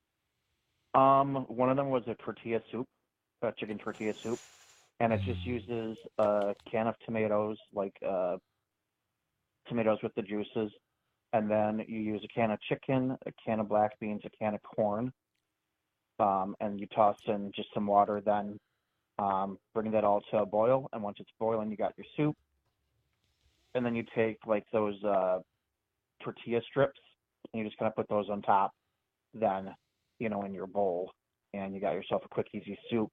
Um, one of them was a tortilla soup, a chicken tortilla soup, and it Mm. just uses a can of tomatoes, like uh, tomatoes with the juices, and then you use a can of chicken, a can of black beans, a can of corn, um, and you toss in just some water. Then Um, bring that all to a boil, and once it's boiling, you got your soup. And then you take like those uh, tortilla strips, and you just kind of put those on top. Then, you know, in your bowl, and you got yourself a quick, easy soup.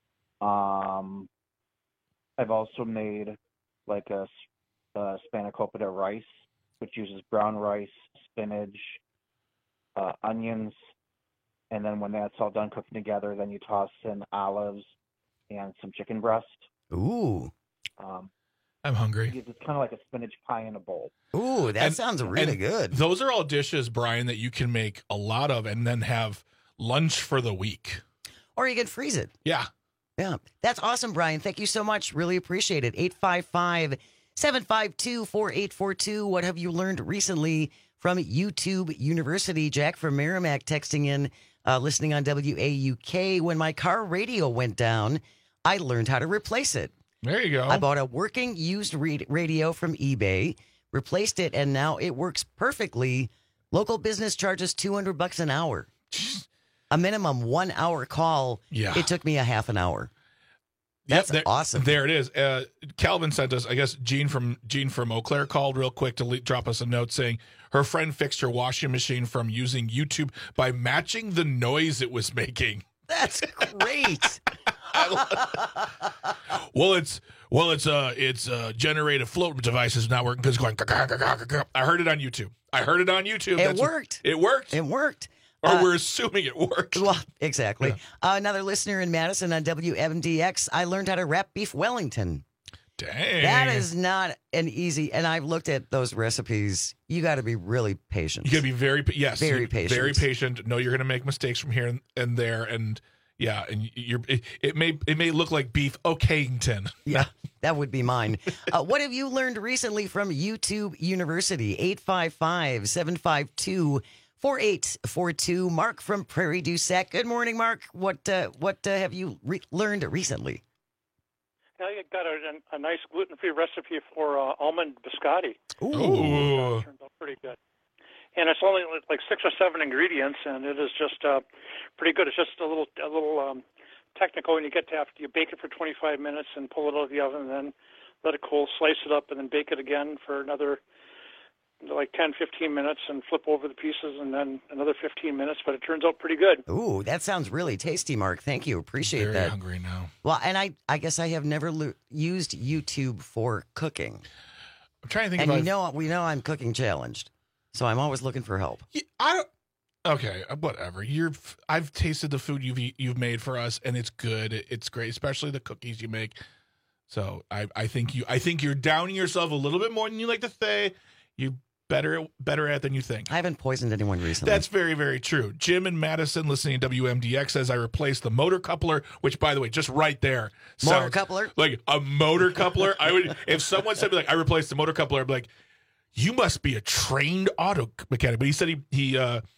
Um, I've also made like a, a spanakopita rice, which uses brown rice, spinach, uh, onions, and then when that's all done cooking together, then you toss in olives and some chicken breast. Ooh. Um, I'm hungry. It's kind of like a spinach pie in a bowl. Ooh, that And- sounds really and good. Those are all dishes, Brian, that you can make a lot of and then have lunch for the week. Or you can freeze it. Yeah. Yeah. That's awesome, Brian. Thank you so much. Really appreciate it. eight five five, seven five two, four eight four two. What have you learned recently from YouTube University? Jack from Merrimack texting in, uh, listening on W A U K. When my car radio went down, I learned how to replace it. There you go. I bought a working used re- radio from eBay, replaced it, and now it works perfectly. Local business charges two hundred bucks an hour. A minimum one hour call. Yeah. It took me a half an hour. Yep, That's there, awesome. There it is. Uh, Calvin sent us, I guess Jean from Jean from Eau Claire called real quick to le- drop us a note saying her friend fixed her washing machine from using YouTube by matching the noise it was making. That's great. Well, it's well, it's uh, it's uh, generated float device is not working because it's going. I heard it on YouTube. I heard it on YouTube. It That's worked. What, it worked. It worked. Or Uh, we're assuming it worked. Well, exactly. Uh, another listener in Madison on W M D X. I learned how to wrap beef Wellington. Dang. That is not an easy, and I've looked at those recipes. You got to be really patient. You got to be very pa- yes, Very you're patient. very patient. Know you're going to make mistakes from here and, and there, and yeah, and you're it, it may it may look like beef Okington. Yeah, that would be mine. Uh, what have you learned recently from YouTube University? eight five five, seven five two, four eight four two. Mark from Prairie du Sac. Good morning, Mark. What uh, what uh, have you re- learned recently? I got a, a nice gluten-free recipe for uh, almond biscotti. Ooh. It turned out pretty good. And it's only like six or seven ingredients, and it is just uh, pretty good. It's just a little a little um, technical, and you get to have to you bake it for twenty-five minutes and pull it out of the oven, and then let it cool, slice it up, and then bake it again for another like ten, fifteen minutes and flip over the pieces, and then another fifteen minutes, but it turns out pretty good. Ooh, that sounds really tasty, Mark. Thank you. Appreciate Very that. hungry now. Well, and I, I guess I have never lo- used YouTube for cooking. I'm trying to think and if you I've- know, we know I'm cooking challenged, so I'm always looking for help. I don't. Okay, uh, whatever. You're. I've tasted the food you've eat- you've made for us, and it's good. It- It's great, especially the cookies you make. So I, I think you. I think you're downing yourself a little bit more than you like to say. You better better at it than you think. I haven't poisoned anyone recently. That's very, very true. Jim in Madison, listening to W M D X, says I replaced the motor coupler, which, by the way, just right there, Motor sounds coupler? like a motor coupler. I would, if someone said like I replaced the motor coupler, I'd be like, you must be a trained auto mechanic. But he said he he uh,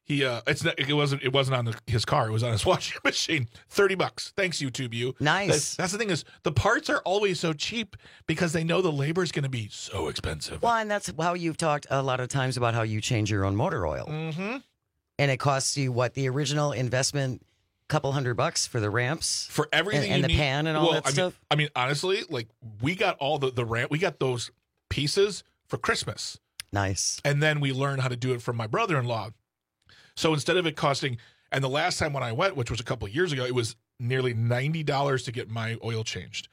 He uh, it's not, it wasn't it wasn't on the, his car. It was on his washing machine. Thirty bucks. Thanks, YouTube. You nice. That's, that's the thing is the parts are always so cheap because they know the labor is going to be so expensive. Well, and that's how you've talked a lot of times about how you change your own motor oil, mm-hmm. and it costs you what the original investment, couple hundred bucks for the ramps, for everything, and, and the need. pan and all well, that I stuff. Mean, I mean, honestly, like we got all the the ramp, we got those pieces for Christmas. Nice. And then we learned how to do it from my brother-in-law. So instead of it costing, and the last time when I went, which was a couple of years ago, it was nearly ninety dollars to get my oil changed.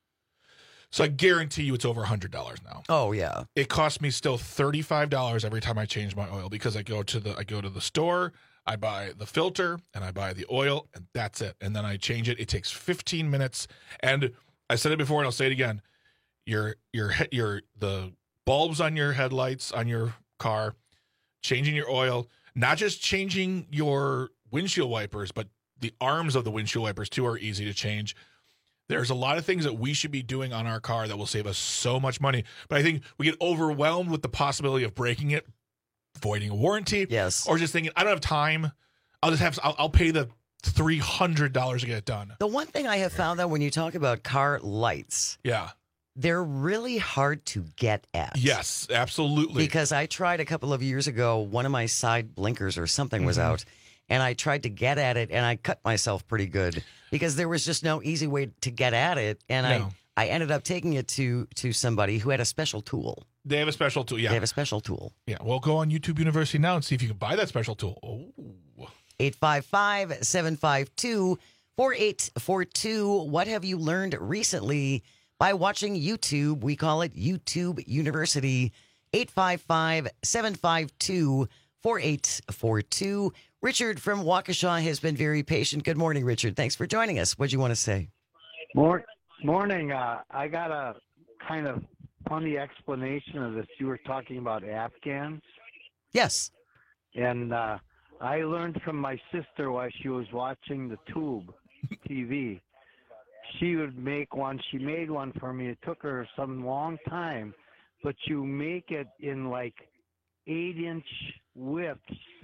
So I guarantee you it's over one hundred dollars now. Oh, yeah. It costs me still thirty-five dollars every time I change my oil because I go to the I go to the store, I buy the filter, and I buy the oil, and that's it. And then I change it. It takes fifteen minutes. And I said it before, and I'll say it again. Your your your the bulbs on your headlights on your car, changing your oil, not just changing your windshield wipers, but the arms of the windshield wipers too are easy to change. There's a lot of things that we should be doing on our car that will save us so much money. But I think we get overwhelmed with the possibility of breaking it, voiding a warranty, yes, or just thinking, I don't have time. I'll just have I'll, I'll pay the three hundred dollars to get it done. The one thing I have found that when you talk about car lights, yeah, they're really hard to get at. Yes, absolutely. Because I tried a couple of years ago, one of my side blinkers or something was Mhm. out, and I tried to get at it, and I cut myself pretty good because there was just no easy way to get at it, and No. I, I ended up taking it to to somebody who had a special tool. They have a special tool. Yeah, They have a special tool. yeah. Well, go on YouTube University now and see if you can buy that special tool. Oh, eight five five, seven five two, four eight four two. What have you learned recently by watching YouTube? We call it YouTube University. eight five five, seven five two, four eight four two. Richard from Waukesha has been very patient. Good morning, Richard. Thanks for joining us. What do you want to say? Mor- morning. Uh, I got a kind of funny explanation of this. You were talking about Afghans. Yes. And uh, I learned from my sister while she was watching the Tube T V. She would make one. She made one for me. It took her some long time, but you make it in like eight-inch widths,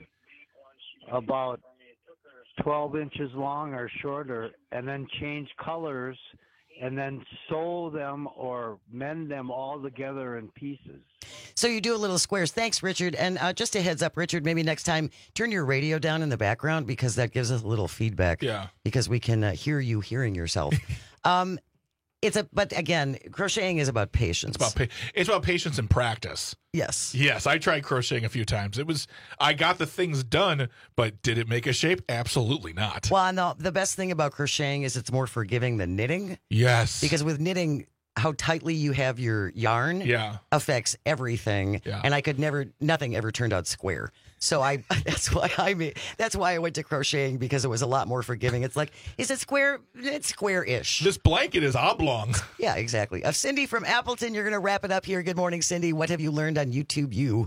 about twelve inches long or shorter, and then change colors, and then sew them or mend them all together in pieces. So you do a little squares. Thanks, Richard. And uh, just a heads up, Richard, maybe next time turn your radio down in the background because that gives us a little feedback. Yeah. Because we can uh, hear you hearing yourself. um, it's a, but again, crocheting is about patience. It's about pa- it's about patience and practice. Yes. Yes, I tried crocheting a few times. It was I got the things done, but did it make a shape? Absolutely not. Well, no, the best thing about crocheting is it's more forgiving than knitting. Yes. Because with knitting, how tightly you have your yarn Yeah. affects everything. Yeah. And I could never, nothing ever turned out square. So I, that's why I mean, that's why I went to crocheting because it was a lot more forgiving. It's like, is it square? It's square-ish. This blanket is oblong. Yeah, exactly. Uh, Cindy from Appleton, you're going to wrap it up here. Good morning, Cindy. What have you learned on YouTube U?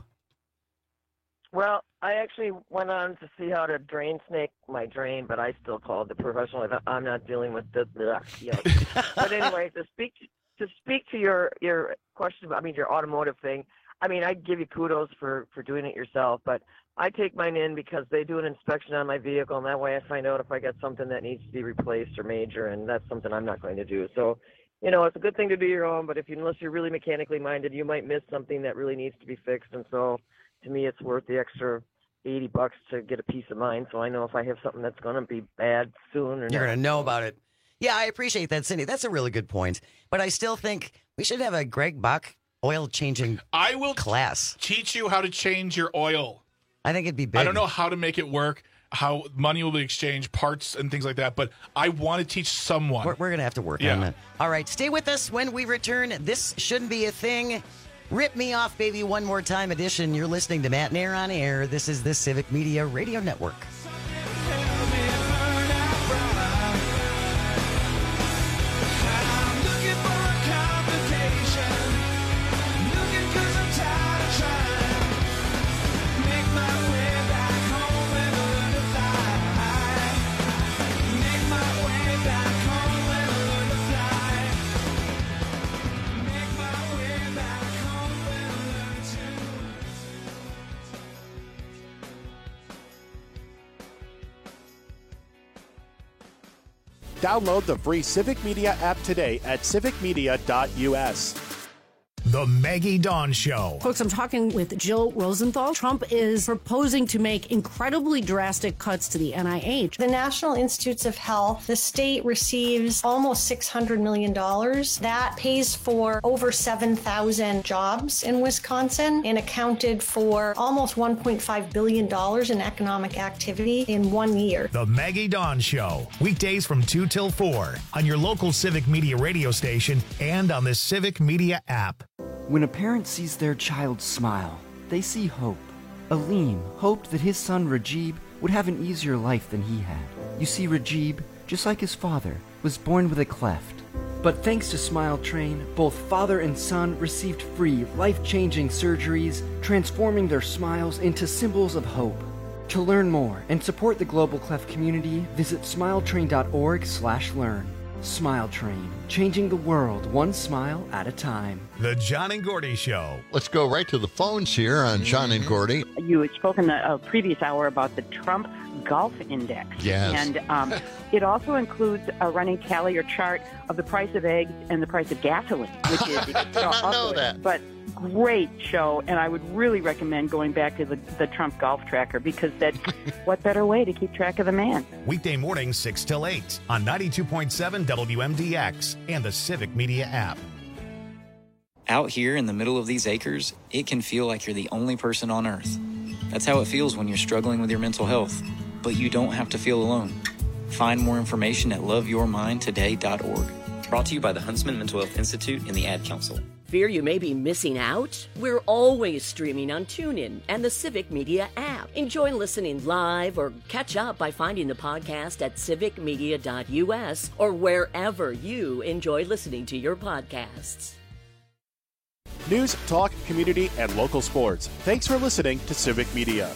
Well, I actually went on to see how to drain snake my drain, but I still called the professional. I'm not dealing with the, the yuck. But anyway, to speak to speak to your your question, I mean your automotive thing. I mean, I give you kudos for for doing it yourself, but I take mine in because they do an inspection on my vehicle, and that way I find out if I got something that needs to be replaced or major, and that's something I'm not going to do. So, you know, it's a good thing to do your own, but if you, unless you're really mechanically minded, you might miss something that really needs to be fixed, and so to me, it's worth the extra eighty bucks to get a peace of mind, so I know if I have something that's going to be bad soon or You're not. going to know about it. Yeah, I appreciate that, Cindy. That's a really good point. But I still think we should have a Greg Bach oil changing I will class. Teach you how to change your oil. I think it'd be big. I don't know how to make it work, how money will be exchanged, parts and things like that, but I want to teach someone. We're, we're going to have to work Yeah. on that. All right, stay with us when we return. This shouldn't be a thing. Rip Me Off, Baby, one more time edition. You're listening to Matt Nair on Air. This is the Civic Media Radio Network. Download the free Civic Media app today at civic media dot u s. The Maggie Dawn Show. Folks, I'm talking with Jill Rosenthal. Trump is proposing to make incredibly drastic cuts to the N I H. The National Institutes of Health, the state receives almost six hundred million dollars. That pays for over seven thousand jobs in Wisconsin and accounted for almost one point five billion dollars in economic activity in one year. The Maggie Dawn Show. Weekdays from two till four on your local Civic Media radio station and on the Civic Media app. When a parent sees their child smile, they see hope. Aleem hoped that his son Rajib would have an easier life than he had. You see, Rajib, just like his father, was born with a cleft. But thanks to Smile Train, both father and son received free, life-changing surgeries, transforming their smiles into symbols of hope. To learn more and support the Global Cleft community, visit smiletrain.org slash learn. Smile Train, changing the world one smile at a time. The John and Gordy Show. Let's go right to the phones here on John and Gordy. You had spoken the uh, previous hour about the Trump Golf Index. Yes. And um, it also includes a running tally or chart of the price of eggs and the price of gasoline, which is I did not know that. But great show, and I would really recommend going back to the, the Trump Golf Tracker, because that what better way to keep track of the man? Weekday mornings six till eight on ninety-two point seven W M D X and the Civic Media app. Out here in the middle of these acres, it can feel like you're the only person on Earth. That's how it feels when you're struggling with your mental health. But you don't have to feel alone. Find more information at love your mind today dot org. Brought to you by the Huntsman Mental Health Institute and the Ad Council. Fear you may be missing out? We're always streaming on TuneIn and the Civic Media app. Enjoy listening live or catch up by finding the podcast at civic media dot u s or wherever you enjoy listening to your podcasts. News, talk, community, and local sports. Thanks for listening to Civic Media.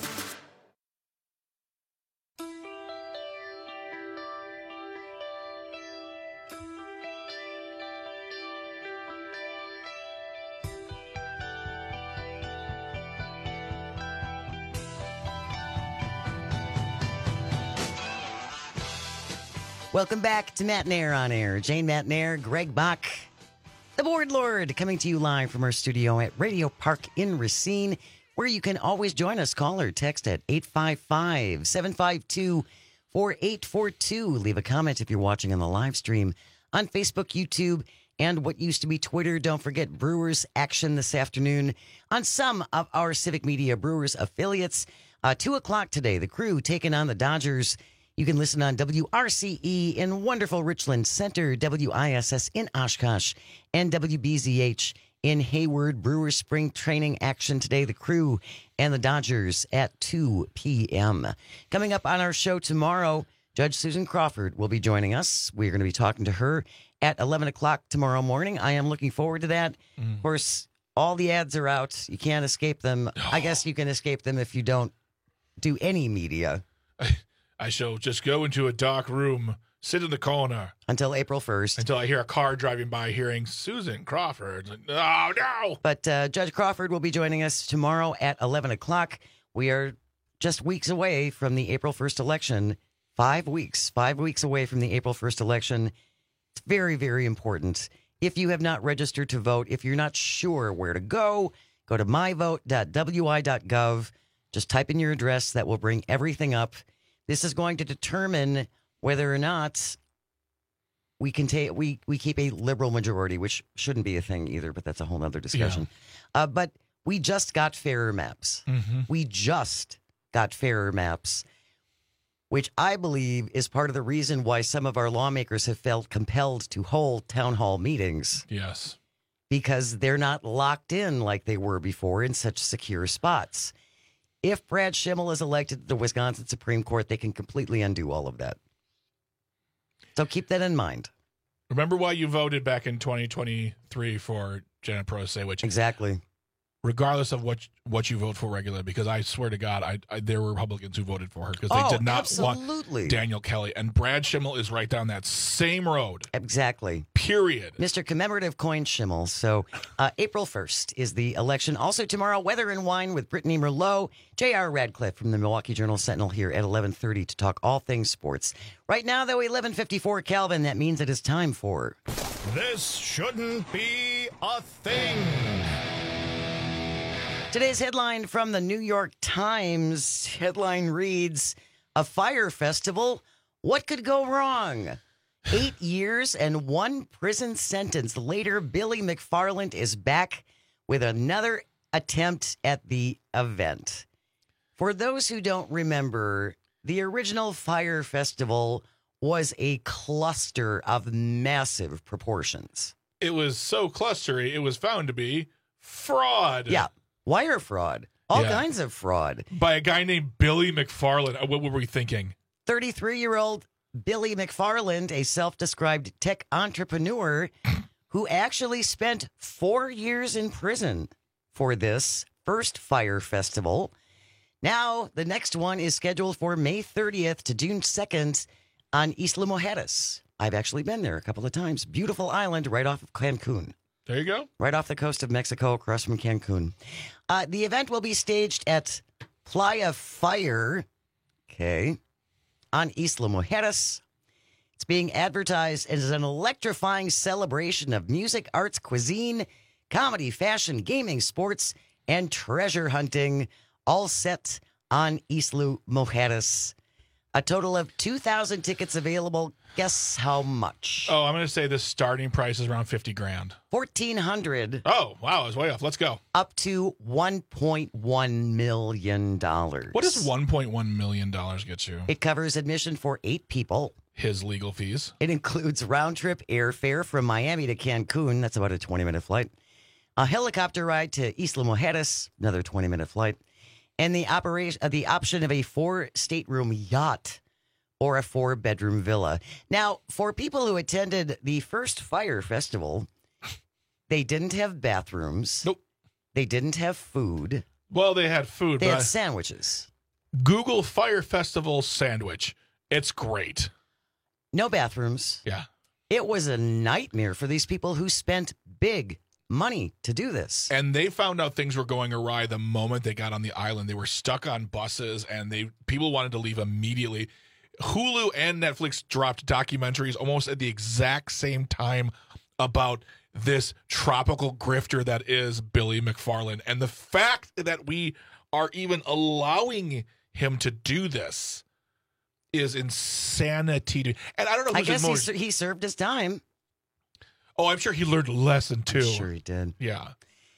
Welcome back to Matt Nair on Air. Jane Matt Nair, Greg Bach, the Board Lord, coming to you live from our studio at Radio Park in Racine, where you can always join us. Call or text at eight five five, seven five two, four eight four two. Leave a comment if you're watching on the live stream on Facebook, YouTube, and what used to be Twitter. Don't forget Brewers action this afternoon on some of our Civic Media Brewers affiliates. Uh, two o'clock today, the Crew taking on the Dodgers. You can listen on W R C E in wonderful Richland Center, W I S S in Oshkosh, and W B Z H in Hayward. Brewers spring training action today. The Crew and the Dodgers at two p.m. Coming up on our show tomorrow, Judge Susan Crawford will be joining us. We're going to be talking to her at eleven o'clock tomorrow morning. I am looking forward to that. Mm. Of course, all the ads are out. You can't escape them. I guess you can escape them if you don't do any media. I shall just go into a dark room, sit in the corner. Until April first. Until I hear a car driving by hearing Susan Crawford. Like, oh, no. But uh, Judge Crawford will be joining us tomorrow at eleven o'clock. We are just weeks away from the April first election. Five weeks. Five weeks away from the April first election. It's very, very important. If you have not registered to vote, if you're not sure where to go, go to my vote dot w i dot gov. Just type in your address. That will bring everything up. This is going to determine whether or not we can take we we keep a liberal majority, which shouldn't be a thing either, but that's a whole other discussion. Yeah. Uh, but we just got fairer maps. Mm-hmm. We just got fairer maps, which I believe is part of the reason why some of our lawmakers have felt compelled to hold town hall meetings. Yes. Because they're not locked in like they were before in such secure spots. If Brad Schimmel is elected to the Wisconsin Supreme Court, they can completely undo all of that. So keep that in mind. Remember why you voted back in twenty twenty-three for Janet Pro Say, which exactly regardless of what what you vote for regularly, because I swear to God, I, I there were Republicans who voted for her because they Oh, did not absolutely. want Daniel Kelly. And Brad Schimmel is right down that same road. Exactly. Period. Mister Commemorative Coin Schimmel. So uh, April first is the election. Also tomorrow, Weather and Wine with Brittany Merlot. J R. Radcliffe from the Milwaukee Journal-Sentinel here at eleven thirty to talk all things sports. Right now, though, eleven fifty-four, Calvin, that means it is time for... This shouldn't be a thing. Today's headline from the New York Times. Headline reads, "A fire festival? What could go wrong?" Eight years and one prison sentence later, Billy McFarland is back with another attempt at the event. For those who don't remember, the original fire festival was a cluster of massive proportions. It was so clustery, it was found to be fraud. Yeah. Wire fraud. All Yeah. kinds of fraud. By a guy named Billy McFarland. Uh, What were we thinking? thirty-three-year-old Billy McFarland, a self-described tech entrepreneur who actually spent four years in prison for this first fire festival. Now, the next one is scheduled for May thirtieth to June second on Isla Mujeres. I've actually been there a couple of times. Beautiful island right off of Cancun. There you go. Right off the coast of Mexico, across from Cancun. Uh, the event will be staged at Playa Fire, okay, on Isla Mujeres. It's being advertised as an electrifying celebration of music, arts, cuisine, comedy, fashion, gaming, sports, and treasure hunting, all set on Isla Mujeres. A total of two thousand tickets available. Guess how much? Oh, I'm going to say the starting price is around fifty grand. fourteen hundred. Oh, wow. I was way off. Let's go. Up to one point one million dollars. What does one point one million dollars get you? It covers admission for eight people. His legal fees. It includes round-trip airfare from Miami to Cancun. That's about a twenty-minute flight. A helicopter ride to Isla Mujeres, another twenty-minute flight. And the operation, uh, the option of a four-stateroom yacht or a four-bedroom villa. Now, for people who attended the first fire festival, they didn't have bathrooms. Nope. They didn't have food. Well, they had food. They but had sandwiches. Google Fire Festival sandwich. It's great. No bathrooms. Yeah. It was a nightmare for these people who spent big money to do this. And they found out things were going awry the moment they got on the island. They were stuck on buses, and they people wanted to leave immediately. Hulu and Netflix dropped documentaries almost at the exact same time about this tropical grifter that is Billy McFarland. And the fact that we are even allowing him to do this is insanity. To, and I don't know. I Who's guess he, more, ser- he served his time. Oh, I'm sure he learned a lesson too. I'm sure he did. Yeah.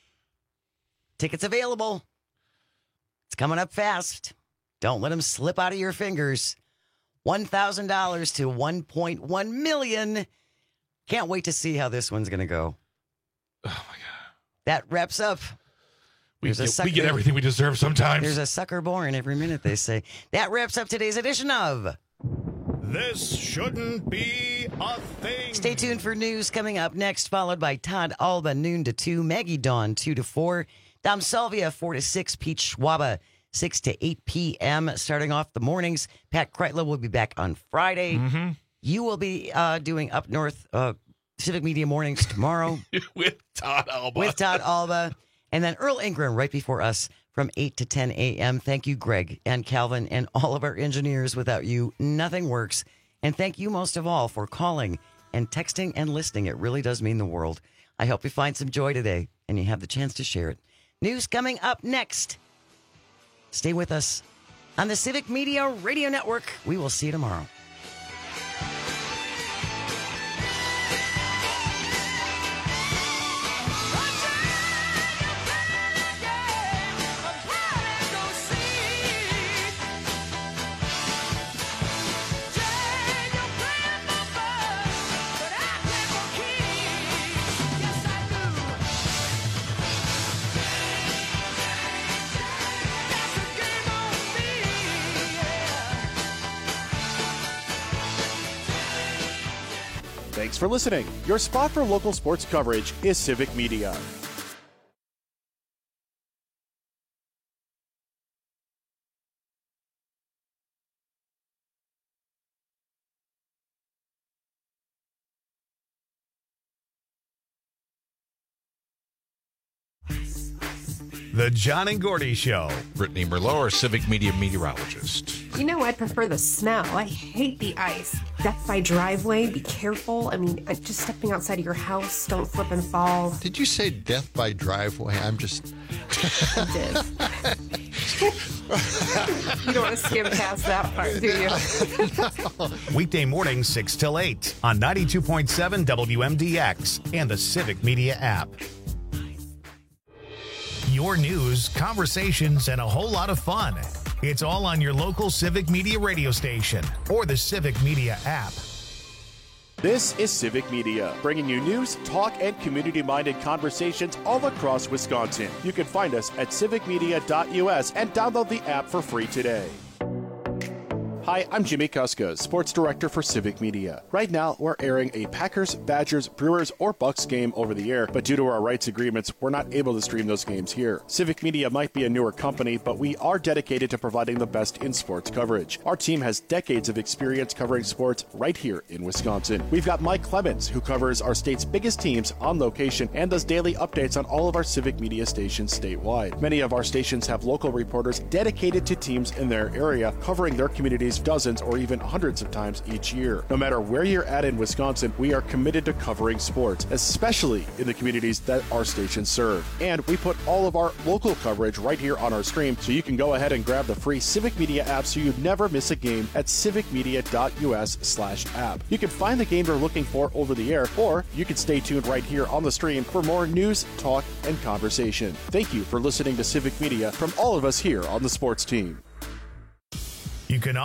Tickets available. It's coming up fast. Don't let them slip out of your fingers. one thousand dollars to one point one million dollars. Can't wait to see how this one's going to go. Oh, my God. That wraps up. We There's a get, sucker- we get everything we deserve sometimes. There's a sucker born every minute, they say. That wraps up today's edition of This shouldn't be a thing. Stay tuned for news coming up next, followed by Todd Alba, noon to two, Maggie Dawn, two to four, Dom Salvia, four to six, Pete Schwaba, six to eight p.m. Starting off the mornings, Pat Kreitler will be back on Friday. Mm-hmm. You will be uh, doing Up North uh, Civic Media Mornings tomorrow. With Todd Alba. With Todd Alba. And then Earl Ingram right before us from eight to ten a.m. Thank you, Greg and Calvin and all of our engineers. Without you, nothing works. And thank you most of all for calling and texting and listening. It really does mean the world. I hope you find some joy today and you have the chance to share it. News coming up next. Stay with us on the Civic Media Radio Network. We will see you tomorrow. Thanks for listening. Your spot for local sports coverage is Civic Media. The John and Gordy Show. Brittany Merlot, our Civic Media meteorologist. You know, I prefer the snow. I hate the ice. Death by driveway, be careful. I mean, just stepping outside of your house, don't slip and fall. Did you say death by driveway? I'm just... I did. You don't want to skim past that part, do you? Weekday mornings, six till eight on ninety-two point seven W M D X and the Civic Media app. Your news, conversations, and a whole lot of fun. It's all on your local Civic Media radio station or the Civic Media app. This is Civic Media, bringing you news, talk, and community-minded conversations all across Wisconsin. You can find us at civic media dot U S and download the app for free today. Hi, I'm Jimmy Kuska, Sports Director for Civic Media. Right now, we're airing a Packers, Badgers, Brewers, or Bucks game over the air, but due to our rights agreements, we're not able to stream those games here. Civic Media might be a newer company, but we are dedicated to providing the best in sports coverage. Our team has decades of experience covering sports right here in Wisconsin. We've got Mike Clemens, who covers our state's biggest teams on location and does daily updates on all of our Civic Media stations statewide. Many of our stations have local reporters dedicated to teams in their area, covering their communities dozens or even hundreds of times each year. No matter where you're at in Wisconsin, we are committed to covering sports, especially in the communities that our stations serve. And we put all of our local coverage right here on our stream, so you can go ahead and grab the free Civic Media app so you never miss a game at civic media dot U S slash app. You can find the game you're looking for over the air, or you can stay tuned right here on the stream for more news, talk, and conversation. Thank you for listening to Civic Media from all of us here on the sports team.